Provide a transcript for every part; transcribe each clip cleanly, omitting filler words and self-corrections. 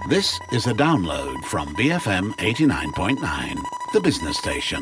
This is a download from BFM 89.9, the business station.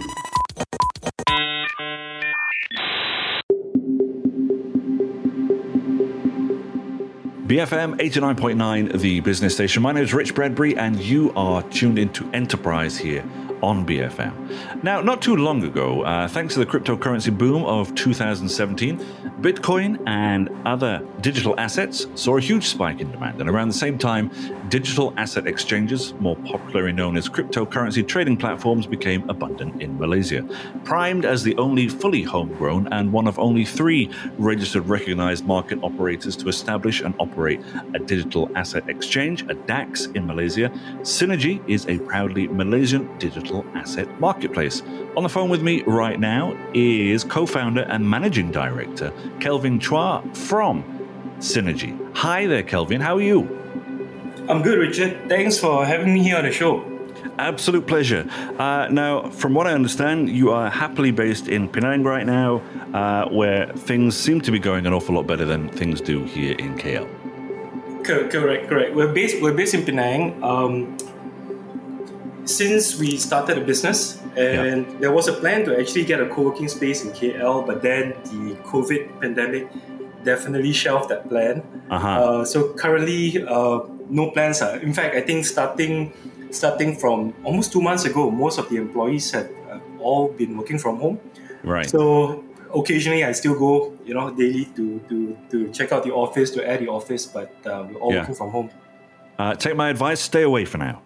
BFM 89.9, the business station. My name is Rich Bradbury, and you are tuned into Enterprise here on BFM. Now, not too long ago, thanks to the cryptocurrency boom of 2017, Bitcoin and other digital assets saw a huge spike in demand. And around the same time, digital asset exchanges, more popularly known as cryptocurrency trading platforms, became abundant in Malaysia. Primed as the only fully homegrown and one of only 3 registered recognized market operators to establish and operate a digital asset exchange, a DAX in Malaysia, Synergy is a proudly Malaysian digital asset marketplace. On the phone with me right now is co-founder and managing director Kelvin Chua from Synergy. Hi there, Kelvin. How are you? I'm good, Richard. Thanks for having me here on the show. Absolute pleasure. Now, from what I understand, you are happily based in Penang right now, where things seem to be going an awful lot better than things do here in KL. Correct. We're based in Penang. Since we started a business, and there was a plan to actually get a co-working space in KL, but then the COVID pandemic definitely shelved that plan. So currently, no plans. In fact, I think starting from almost 2 months ago, most of the employees have all been working from home. Right. So occasionally, I still go, daily to check out the office, to air the office, but we're all working from home. Take my advice: stay away for now.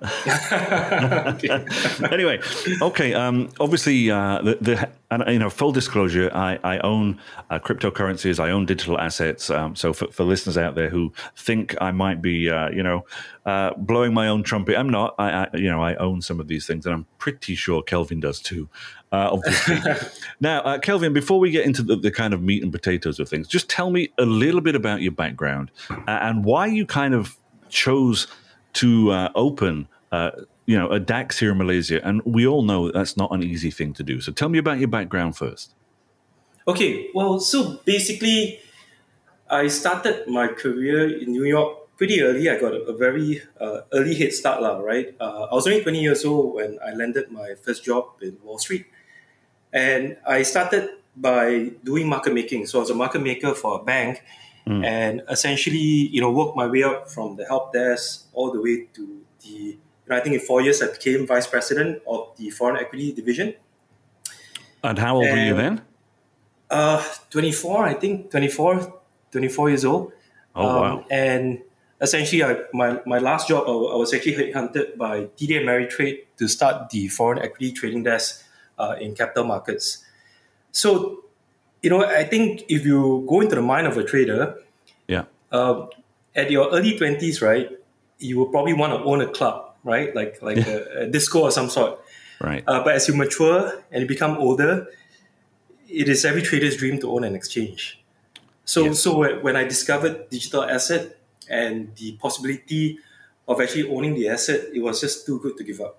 Anyway, okay. Obviously, full disclosure, I own cryptocurrencies. I own digital assets. So for listeners out there who think I might be, blowing my own trumpet, I'm not. I own some of these things, and I'm pretty sure Kelvin does too. Obviously. Now, Kelvin, before we get into the kind of meat and potatoes of things, just tell me a little bit about your background and why you kind of chose to open, a DAX here in Malaysia. And we all know that's not an easy thing to do. So tell me about your background first. Okay, well, so basically, I started my career in New York pretty early. I got a very early head start, right? I was only 20 years old when I landed my first job in Wall Street. And I started by doing market making. So I was a market maker for a bank. And essentially, worked my way up from the help desk all the way to the, I think in 4 years, I became vice president of the foreign equity division. And how old were you then? 24, I think, 24 years old. Oh, wow. And essentially, my last job, I was actually headhunted by TD Ameritrade to start the foreign equity trading desk in capital markets. So, I think if you go into the mind of a trader, at your early 20s, right, you will probably want to own a club, right, like a disco or some sort. Right. But as you mature and you become older, it is every trader's dream to own an exchange. So when I discovered digital asset and the possibility of actually owning the asset, it was just too good to give up.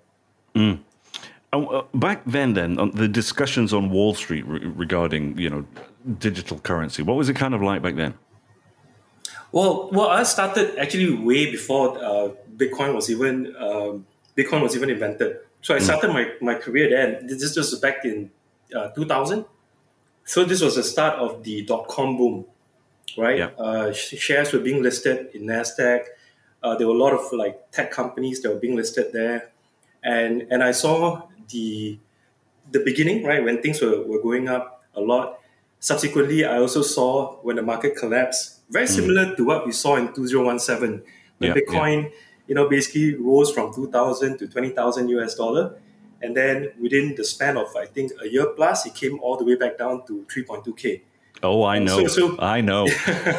Back then, the discussions on Wall Street regarding, digital currency, what was it kind of like back then? Well, I started actually way before Bitcoin was even invented. So I started my career then. This was back in 2000. So this was the start of the .com boom, right? Yeah. Shares were being listed in NASDAQ. There were a lot of tech companies that were being listed there, and I saw the beginning, right, when things were going up a lot. Subsequently, I also saw when the market collapsed, very similar to what we saw in 2017, when Bitcoin, basically rose from 2,000 to 20,000 US dollar. And then within the span of, I think, a year plus, it came all the way back down to 3.2K. Oh, I know. I know.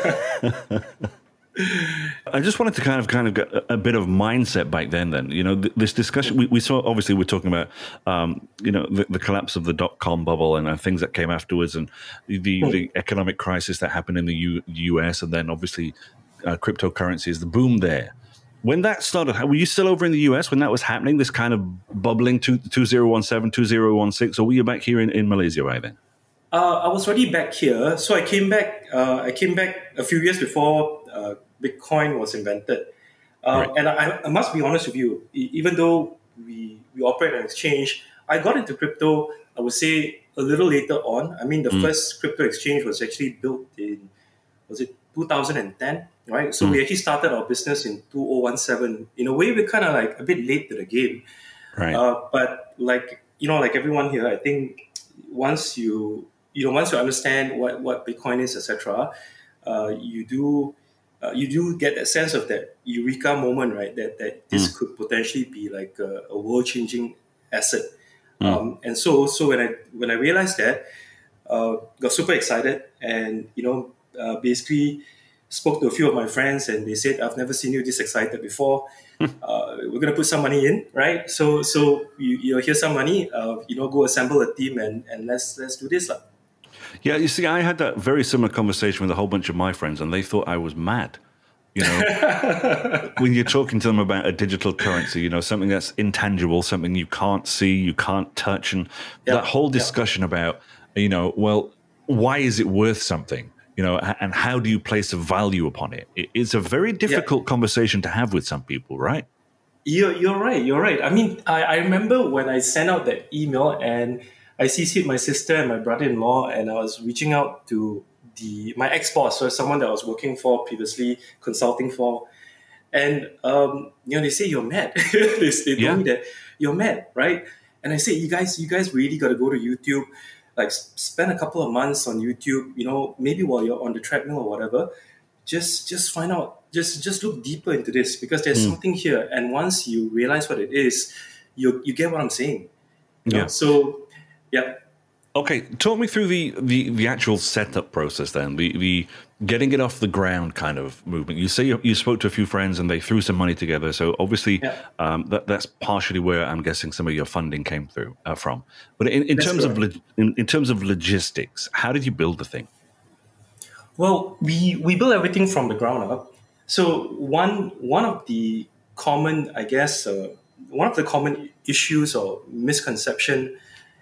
I just wanted to kind of get a bit of mindset back then. This discussion we saw. Obviously, we're talking about the collapse of the .com bubble and things that came afterwards, and the economic crisis that happened in the US, and then obviously cryptocurrencies, the boom there. When that started, were you still over in the US when that was happening? This kind of bubbling 2017, 2016, or were you back here in Malaysia right then? I was already back here, so I came back a few years before Bitcoin was invented. Right. And I must be honest with you, even though we operate on exchange, I got into crypto, I would say, a little later on. I mean, the first crypto exchange was actually built in, was it 2010, right? So we actually started our business in 2017. In a way, we're kind of like a bit late to the game. Right. But like, like everyone here, I think once you understand what Bitcoin is, etc., you do get that sense of that eureka moment, right? That this could potentially be like a world changing asset. And so when I realized that, got super excited, and basically spoke to a few of my friends, and they said, "I've never seen you this excited before. We're gonna put some money in, right? So here's some money. Go assemble a team and let's do this, lah." Yeah, you see, I had that very similar conversation with a whole bunch of my friends, and they thought I was mad. When you're talking to them about a digital currency, something that's intangible, something you can't see, you can't touch, and that whole discussion about, well, why is it worth something? And how do you place a value upon it? It's a very difficult conversation to have with some people, right? You're right. I mean, I remember when I sent out that email and I CC'd my sister and my brother-in-law, and I was reaching out to my ex-boss, so someone that I was working for previously, consulting for. And, they say, "You're mad." they told me that, "You're mad," right? And I said, you guys really got to go to YouTube, like spend a couple of months on YouTube, maybe while you're on the treadmill or whatever, just find out, just look deeper into this, because there's something here. And once you realize what it is, you get what I'm saying. So, yeah. Okay, talk me through the actual setup process then, the getting it off the ground kind of movement. You say you spoke to a few friends and they threw some money together, so obviously that's partially where I'm guessing some of your funding came through from. But in terms of logistics, how did you build the thing? Well, we built everything from the ground up. So one of the common, I guess, one of the common issues or misconception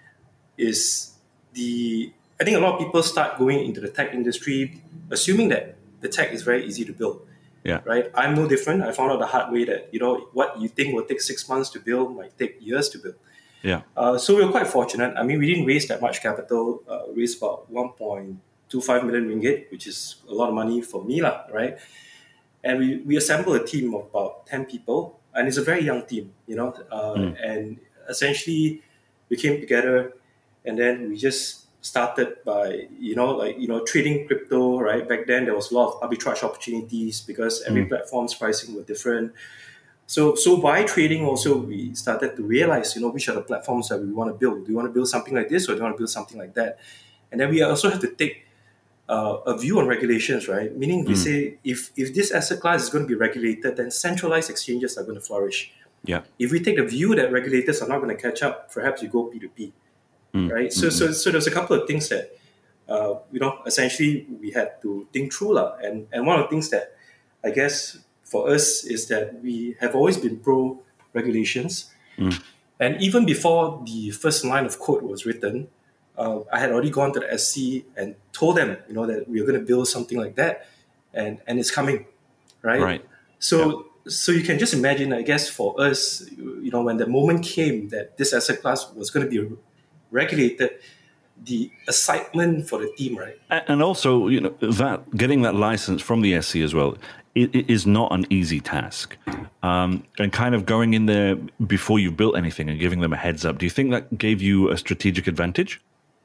is I think a lot of people start going into the tech industry assuming that the tech is very easy to build. Yeah. Right. I'm no different. I found out the hard way that, what you think will take 6 months to build might take years to build. Yeah. So we were quite fortunate. I mean, we didn't raise that much capital, raised about 1.25 million ringgit, which is a lot of money for me, right? And we assembled a team of about 10 people, and it's a very young team, and essentially we came together. And then we just started by, trading crypto, right? Back then, there was a lot of arbitrage opportunities because every platform's pricing were different. So by trading also, we started to realize, which are the platforms that we want to build. Do you want to build something like this, or do you want to build something like that? And then we also have to take a view on regulations, right? Meaning we say, if this asset class is going to be regulated, then centralized exchanges are going to flourish. Yeah. If we take the view that regulators are not going to catch up, perhaps you go P2P. Right. So there's a couple of things that essentially we had to think through, and one of the things that I guess for us is that we have always been pro regulations, and even before the first line of code was written, I had already gone to the SC and told them that we are going to build something like that, and it's coming, right? So you can just imagine, I guess, for us, when the moment came that this asset class was going to be regulated, the excitement for the team, right? And also, that getting that license from the SC as well, it is not an easy task. And kind of going in there before you've built anything and giving them a heads up, do you think that gave you a strategic advantage?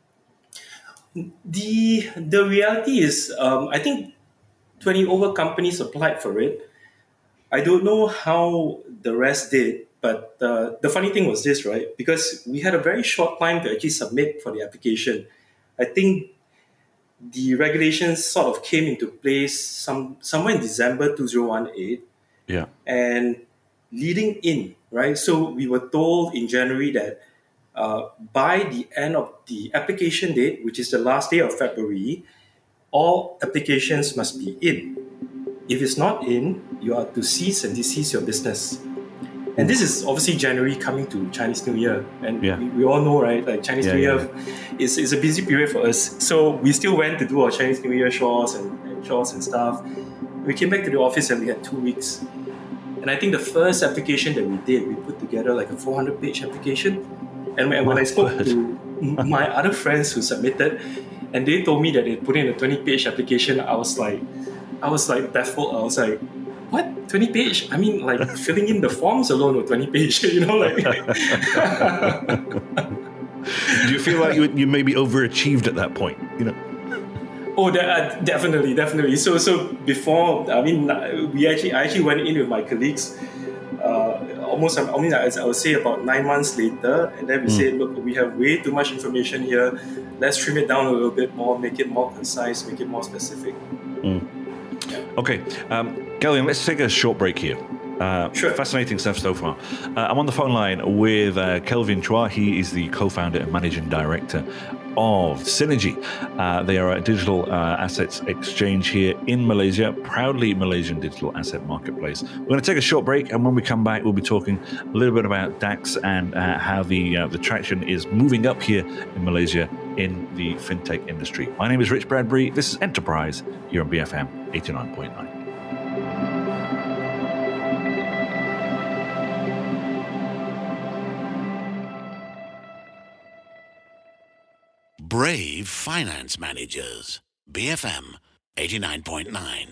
The reality is, I think 20 over companies applied for it. I don't know how the rest did, but the funny thing was this, right? Because we had a very short time to actually submit for the application. I think the regulations sort of came into place somewhere in December 2018. Yeah. And leading in, right? So we were told in January that by the end of the application date, which is the last day of February, all applications must be in. If it's not in, you are to cease and desist your business. And this is obviously January coming to Chinese New Year. And we all know, right? Like Chinese New Year is a busy period for us. So we still went to do our Chinese New Year shawls and stuff. We came back to the office and we had 2 weeks. And I think the first application that we did, we put together like a 400-page application. And when I spoke to my other friends who submitted, and they told me that they put in a 20-page application, I was like baffled. I was like, what? 20 page? I mean, like filling in the forms alone with 20 page, you know, like. Do you feel like you maybe overachieved at that point, you know? Oh, definitely. So before, I mean, I actually went in with my colleagues. I would say about 9 months later, and then we said, look, we have way too much information here. Let's trim it down a little bit more, make it more concise, make it more specific. Okay, Kelvin, let's take a short break here. Sure. Fascinating stuff so far. I'm on the phone line with Kelvin Chua. He is the co-founder and managing director of Synergy. They are a digital assets exchange here in Malaysia, proudly Malaysian digital asset marketplace. We're going to take a short break, and when we come back, we'll be talking a little bit about DAX and how the traction is moving up here in Malaysia in the fintech industry. My name is Rich Bradbury. This is Enterprise here on BFM 89.9. Brave Finance Managers, BFM 89.9.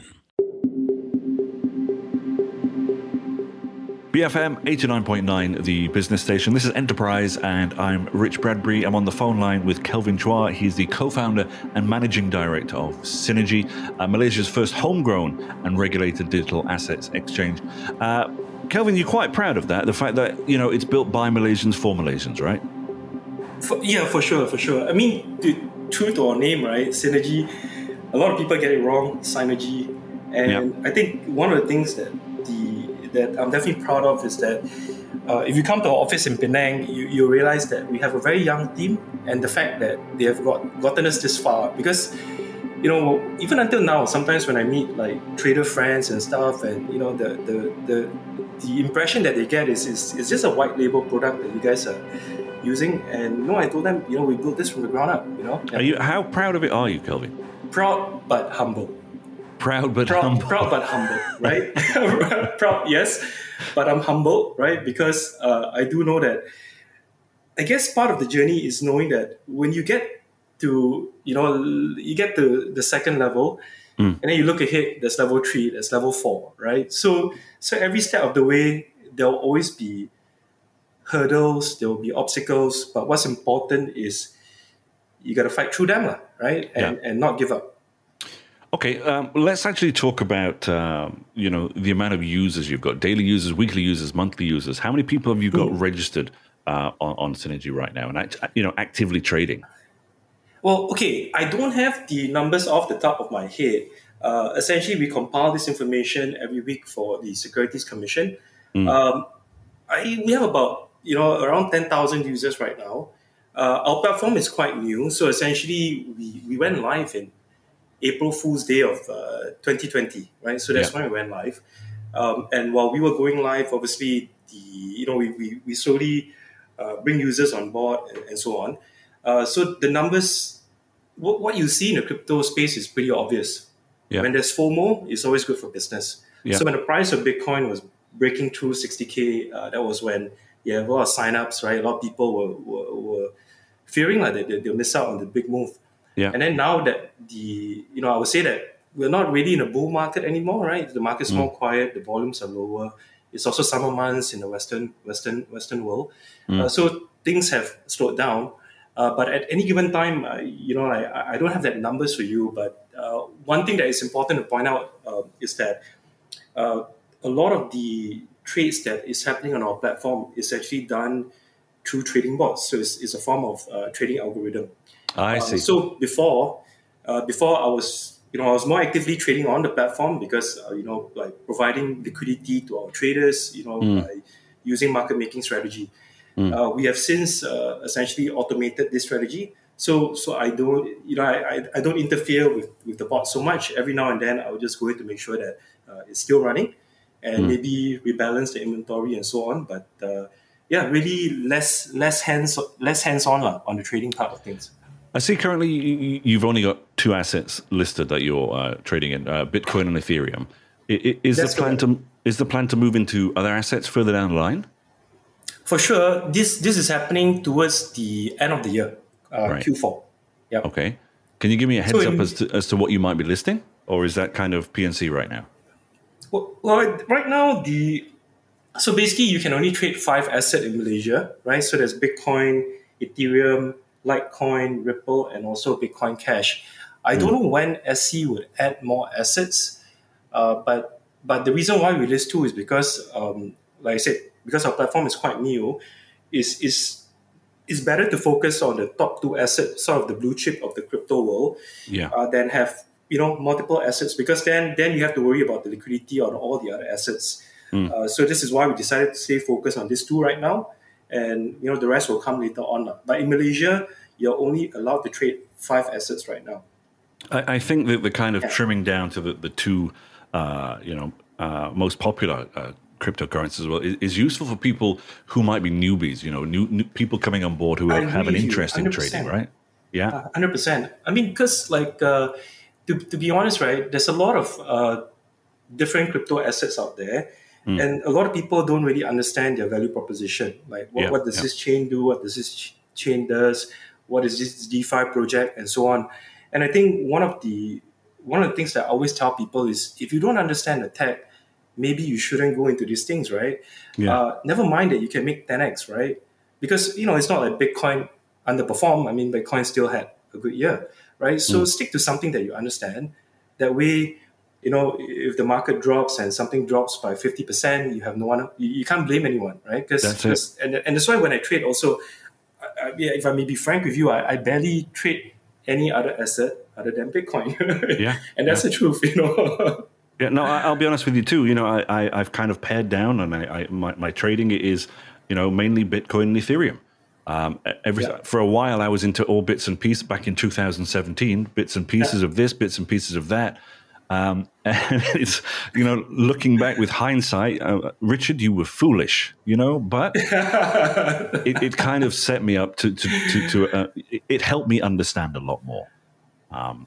BFM 89.9, the business station. This is Enterprise, and I'm Rich Bradbury. I'm on the phone line with Kelvin Chua. He's the co-founder and managing director of Synergy, Malaysia's first homegrown and regulated digital assets exchange. Kelvin, you're quite proud of that, the fact that, you know, it's built by Malaysians for Malaysians, right? For sure. I mean, true to our name, right? Synergy. A lot of people get it wrong. Synergy, and I think one of the things that I'm definitely proud of is that if you come to our office in Penang, you realize that we have a very young team, and the fact that they have gotten us this far. Because, you know, even until now, sometimes when I meet like trader friends and stuff, and you know, the impression that they get is just a white label product that you guys are using. And no, I told them, you know, we built this from the ground up, you know. How proud of it are you, Kelvin? Proud but humble. Proud but humble, right? Proud, yes, but I'm humble, right? Because I do know that, I guess part of the journey is knowing that when you get to, you know, you get to the second level, and then you look ahead, there's level 3, there's level 4, right? So every step of the way, there'll always be hurdles, there will be obstacles, but what's important is you got to fight through them, right? And not give up. Okay, let's actually talk about you know, the amount of users you've got: daily users, weekly users, monthly users. How many people have you got registered on Synergy right now, and you know, actively trading? Well, okay, I don't have the numbers off the top of my head. Essentially, we compile this information every week for the Securities Commission. We have about, you know, around 10,000 users right now. Our platform is quite new, so essentially we went live in April Fool's Day of 2020, right? So that's when we went live. And while we were going live, obviously, we slowly bring users on board and so on. So the numbers, what you see in the crypto space is pretty obvious. Yeah. When there's FOMO, it's always good for business. Yeah. So when the price of Bitcoin was breaking through 60K, that was when you have a lot of signups, right? A lot of people were fearing like they'll miss out on the big move. Yeah. And then now that I would say that we're not really in a bull market anymore, right? The market's more quiet, the volumes are lower. It's also summer months in the Western world. So things have slowed down. But at any given time, I don't have that numbers for you. But one thing that is important to point out is that a lot of the trades that is happening on our platform is actually done through trading bots. So it's a form of trading algorithm. I see. So before I was more actively trading on the platform because like providing liquidity to our traders, by using market making strategy. We have since essentially automated this strategy. So I don't I don't interfere with the bot so much. Every now and then I will just go in to make sure that it's still running, and maybe rebalance the inventory and so on. But really less hands on on the trading part of things. I see currently you've only got 2 assets listed that you're trading in, Bitcoin and Ethereum. Is the plan Is the plan to move into other assets further down the line? For sure, this is happening towards the end of the year, Right. Q4. Yeah. Okay. Can you give me a heads So up as to what you might be listing? Or is that kind of PNC right now? Well, right now, so basically you can only trade 5 assets in Malaysia, right? So there's Bitcoin, Ethereum, Litecoin, Ripple, and also Bitcoin Cash. I don't know when SC would add more assets, but the reason why we list 2 is because, like I said, because our platform is quite new, it's better to focus on the top 2 assets, sort of the blue chip of the crypto world, Yeah. than have multiple assets, because then you have to worry about the liquidity on all the other assets. So this is why we decided to stay focused on these 2 right now, and the rest will come later on. But in Malaysia, you're only allowed to trade 5 assets right now. I think that the kind of trimming down to the 2, most popular cryptocurrencies as well is useful for people who might be newbies. New people coming on board who have an interest in trading, right? Yeah, 100%. I mean, because to be honest, right, there's a lot of different crypto assets out there, and a lot of people don't really understand their value proposition. Like, what does this chain do? What does this chain does? What is this DeFi project, and so on. And I think one of the things that I always tell people is, if you don't understand the tech, maybe you shouldn't go into these things, right? Yeah. Never mind that you can make 10x, right? Because it's not like Bitcoin underperformed. I mean, Bitcoin still had a good year, right? So stick to something that you understand. That way, if the market drops and something drops by 50%, you have no one. You can't blame anyone, right? And that's why when I trade, also, if I may be frank with you, I barely trade any other asset other than Bitcoin. Yeah. And that's the truth, Yeah, no, I'll be honest with you too. I've kind of pared down, and my trading is, mainly Bitcoin and Ethereum. For a while, I was into all bits and pieces back in 2017, bits and pieces of this, bits and pieces of that. And it's, looking back with hindsight, Richard, you were foolish, but it kind of set me up to it helped me understand a lot more. And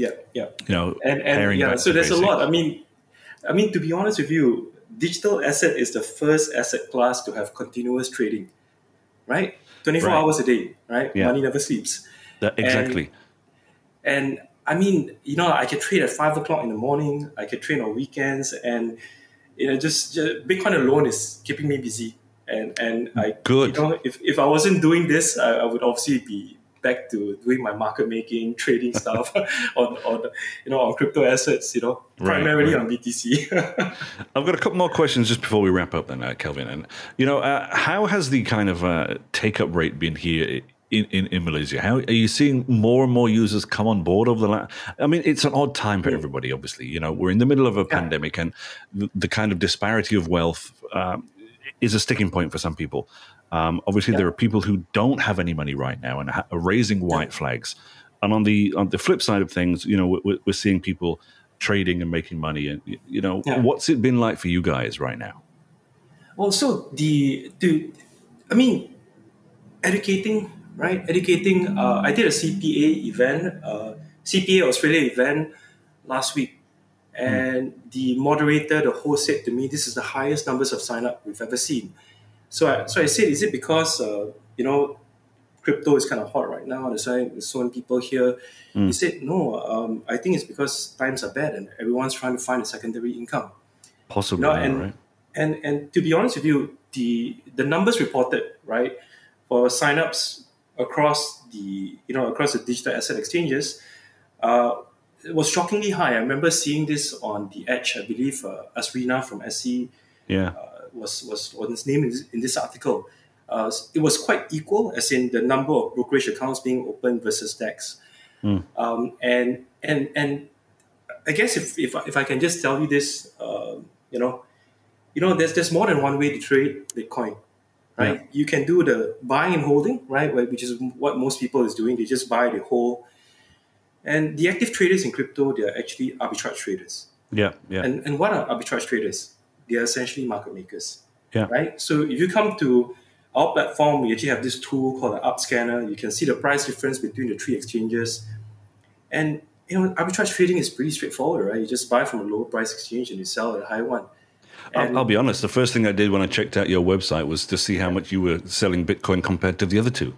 paring back so to there's basics. a lot. I mean, to be honest with you, digital asset is the first asset class to have continuous trading, right? 24 Right. hours a day, right? Yeah. Money never sleeps. Exactly. And I mean, I can trade at 5 o'clock in the morning. I can trade on weekends, and just Bitcoin alone is keeping me busy. And I Good. If I wasn't doing this, I would obviously be back to doing my market making, trading stuff on crypto assets. Primarily on BTC. I've got a couple more questions just before we wrap up, then, Kelvin. And how has the kind of take up rate been here in Malaysia? How are you seeing more and more users come on board over the last? I mean, it's an odd time for everybody. Obviously, we're in the middle of a pandemic, and the kind of disparity of wealth is a sticking point for some people. Obviously, there are people who don't have any money right now and are raising white flags. And on the flip side of things, we're seeing people trading and making money. And what's it been like for you guys right now? Well, so educating, right? Educating. I did a CPA event, CPA Australia event last week, and the moderator, the host, said to me, "This is the highest numbers of sign up we've ever seen." So I said, "Is it because crypto is kind of hot right now? That's why there's so many people here." He said, "No, I think it's because times are bad and everyone's trying to find a secondary income." Possibly, right? And to be honest with you, the numbers reported, right, for signups across the digital asset exchanges, it was shockingly high. I remember seeing this on The Edge. I believe Asrina from SC was his name in this article. It was quite equal, as in the number of brokerage accounts being opened versus DEX. And I guess if I can just tell you this, there's more than one way to trade Bitcoin, right? Yeah. You can do the buying and holding, right, which is what most people is doing. They just buy, they hold. And the active traders in crypto, they are actually arbitrage traders. Yeah. And what are arbitrage traders? They are essentially market makers, yeah. Right? So if you come to our platform, we actually have this tool called the Up Scanner. You can see the price difference between the 3 exchanges. And arbitrage trading is pretty straightforward, right? You just buy from a lower price exchange and you sell at a high one. I'll be honest, the first thing I did when I checked out your website was to see how much you were selling Bitcoin compared to the other two.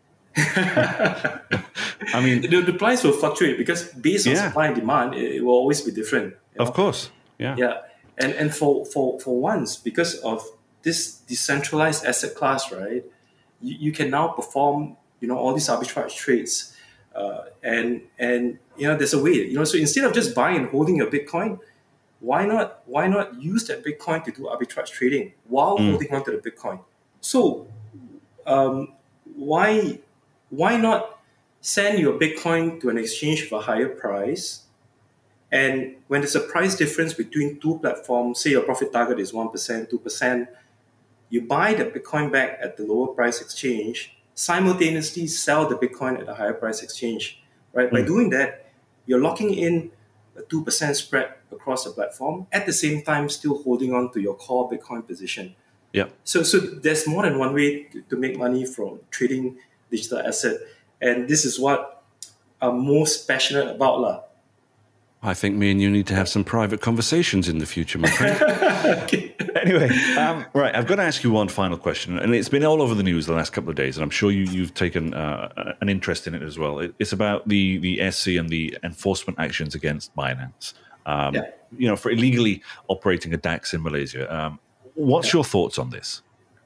I mean, the price will fluctuate because based on supply and demand, it will always be different. Of course, yeah. Yeah, and for once, because of this decentralized asset class, right, you can now perform, all these arbitrage trades, and there's a way, so instead of just buying and holding your Bitcoin, why not use that Bitcoin to do arbitrage trading while holding on to the Bitcoin? So, why not send your Bitcoin to an exchange for a higher price? And when there's a price difference between two platforms, say your profit target is 1%, 2%, you buy the Bitcoin back at the lower price exchange, simultaneously sell the Bitcoin at a higher price exchange, right? By doing that, you're locking in a 2% spread across the platform, at the same time still holding on to your core Bitcoin position. Yeah. So there's more than one way to make money from trading digital asset. And this is what I'm most passionate about. I think me and you need to have some private conversations in the future, my friend. Okay. Anyway, right, I've got to ask you one final question, and it's been all over the news the last couple of days, and I'm sure you've taken an interest in it as well. It's about the SC and the enforcement actions against Binance, for illegally operating a DAX in Malaysia. What's your thoughts on this?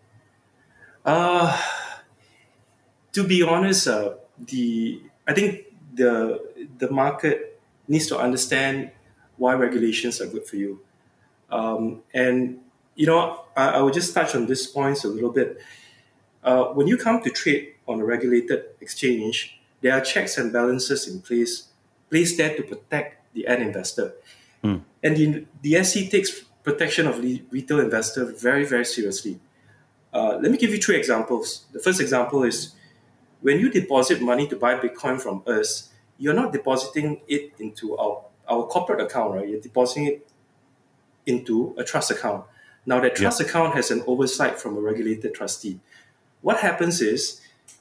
To be honest, I think the market needs to understand why regulations are good for you. And, I will just touch on these points a little bit. When you come to trade on a regulated exchange, there are checks and balances in place there to protect the end investor. And the SC takes protection of the retail investor very, very seriously. Let me give you 3 examples. The first example is when you deposit money to buy Bitcoin from us, you're not depositing it into our corporate account, right? You're depositing it into a trust account. Now, that trust account has an oversight from a regulated trustee. What happens is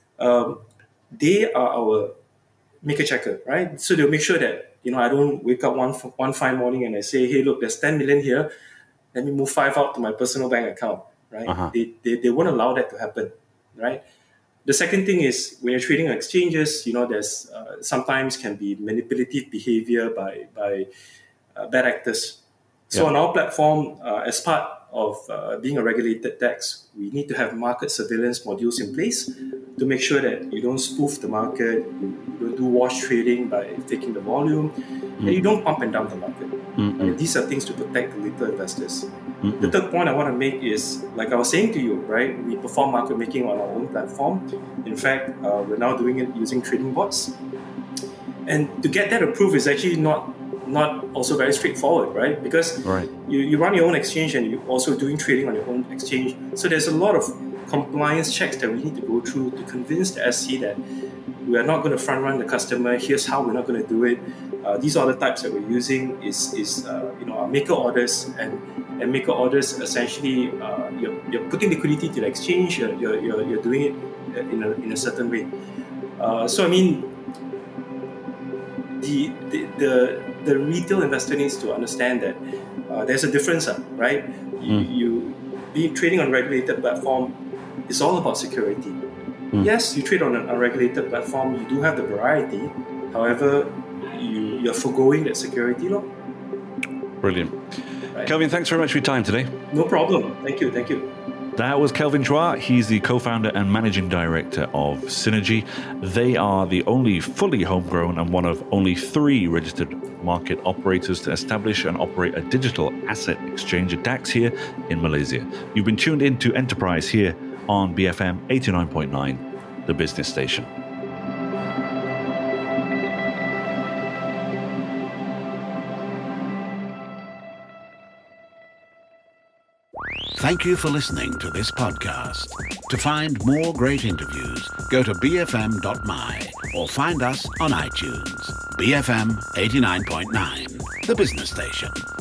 they are our maker checker, right? So they'll make sure that, I don't wake up one fine morning and I say, hey, look, there's 10 million here. Let me move 5 out to my personal bank account, right? Uh-huh. They won't allow that to happen, right? The second thing is when you're trading on exchanges, there's sometimes can be manipulative behavior by bad actors. So on our platform, as part of being a regulated DAX, we need to have market surveillance modules in place to make sure that you don't spoof the market, you don't do wash trading by taking the volume, and you don't pump and dump the market. And these are things to protect the little investors. The third point I want to make is, like I was saying to you, right? We perform market making on our own platform. In fact, we're now doing it using trading bots. And to get that approved is actually not also very straightforward, right? Because you run your own exchange and you're also doing trading on your own exchange. So there's a lot of compliance checks that we need to go through to convince the SC that we are not going to front run the customer. Here's how we're not going to do it. These are the types that we're using is our maker orders, and maker orders essentially you're putting liquidity to the exchange. You're doing it in a certain way. So I mean, the retail investor needs to understand that there's a difference, right? You being trading on a regulated platform is all about security. Yes, you trade on an unregulated platform. You do have the variety. However, you're forgoing that security law. Brilliant. Right. Kelvin, thanks very much for your time today. No problem. Thank you. That was Kelvin Chua. He's the co-founder and managing director of Synergy. They are the only fully homegrown and one of only 3 registered market operators to establish and operate a digital asset exchange, a DAX, here in Malaysia. You've been tuned into Enterprise here on BFM 89.9, the business station. Thank you for listening to this podcast. To find more great interviews, go to bfm.my or find us on iTunes. BFM 89.9, the business station.